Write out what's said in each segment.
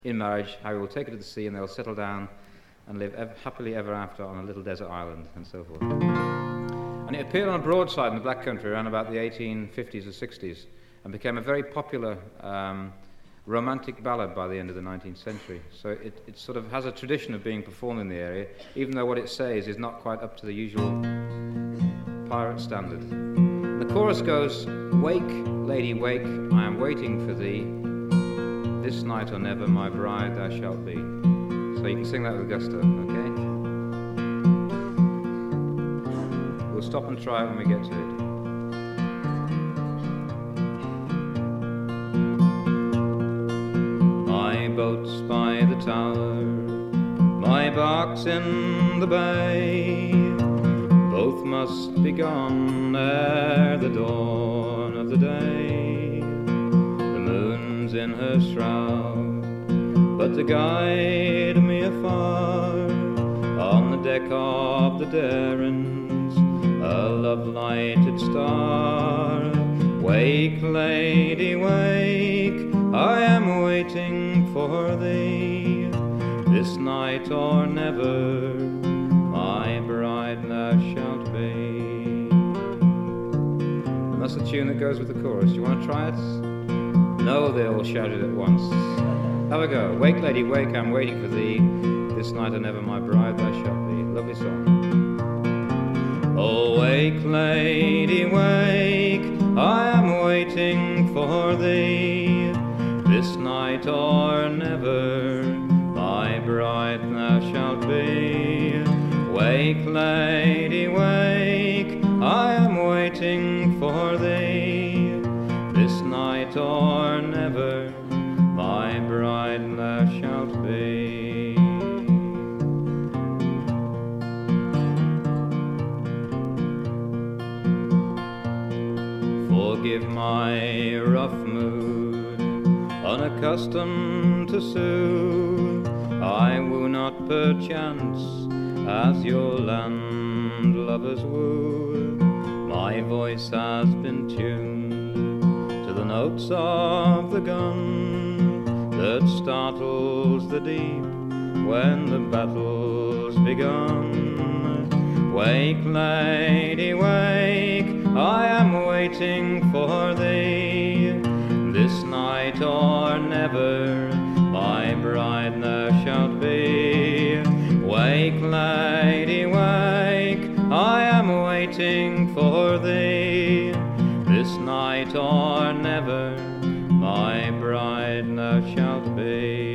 In marriage, Harry will take her to the sea and they'll settle down and live happily ever after on a little desert island and so forth. And it appeared on a broadside in the Black Country around about the 1850s or 60s and became a very popular romantic ballad by the end of the 19th century. So it sort of has a tradition of being performed in the area, even though what it says is not quite up to the usual pirate standard. The chorus goes, "Wake, lady, wake, I am waiting for thee. This night or never, my bride thou shalt be." So you can sing that with gusto, okay? We'll stop and try it when we get to it. My boat's by the tower, my bark's in the bay. Both must be gone ere the dawn of the day. The moon's in her shroud, but to guide me afar on the deck of the Darren's, a love-lighted star. Wake, lady, wake, I am waiting for thee. This night or never, my bride thou shalt be. And that's the tune that goes with the chorus. Do you want to try it? No, they all shouted at once. Have a go. Wake, lady, wake, I'm waiting for thee. This night or never, my bride thou shalt be. Lovely song. Oh, wake, lady, wake, I am waiting for thee. This night or never, my bride thou shalt be. Wake, lady, wake, I am waiting for thee. This night or never, my bride thou shalt be. Forgive my rough mood, unaccustomed to soothe. I woo not perchance as your landlubbers woo. My voice has been tuned to the notes of the gun that startles the deep when the battle's begun. Wake, lady, wake, I am waiting for thee. This night or never, my bride thou shalt be. Wake, lady, wake, I am waiting for thee. This night or never, my bride thou shalt be.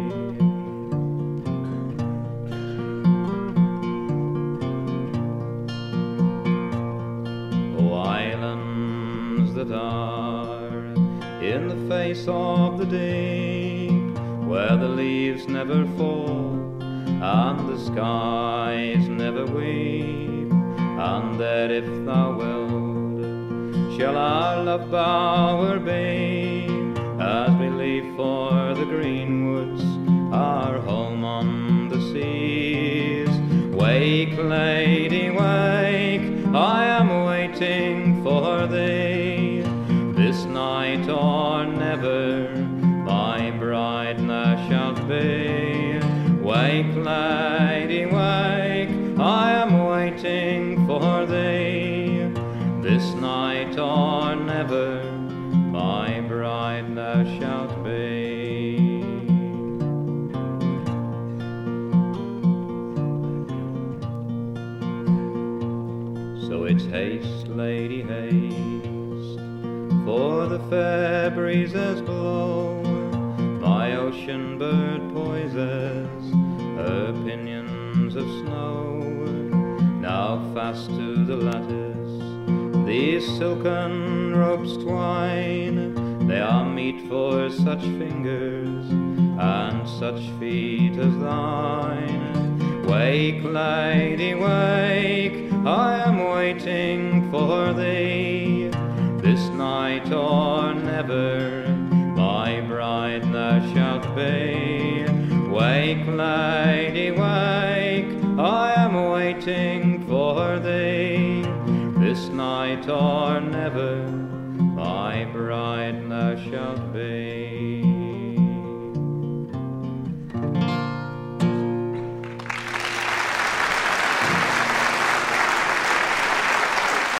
Oh, islands that are in the face of the deep, where the leaves never fall and the skies never weep, and there, if thou wilt, shall our love bower be, as we leave for the green woods, our home on the seas. Wake, lady, wake, I am waiting for thee. This night or never, my bride thou shalt be. Wake, lady, wake, I am waiting for thee. This night or never, my bride thou shalt be. So it's haste, lady, haste, for the fair breezes blow. My ocean bird poises her pinions of snow. Now fast to the lattice these silken ropes twine. They are meet for such fingers and such feet as thine. Wake, lady, wake, I am waiting for thee. This night or never, my bride thou shalt be. Wake, lady, wake, I am waiting for thee. This night or never,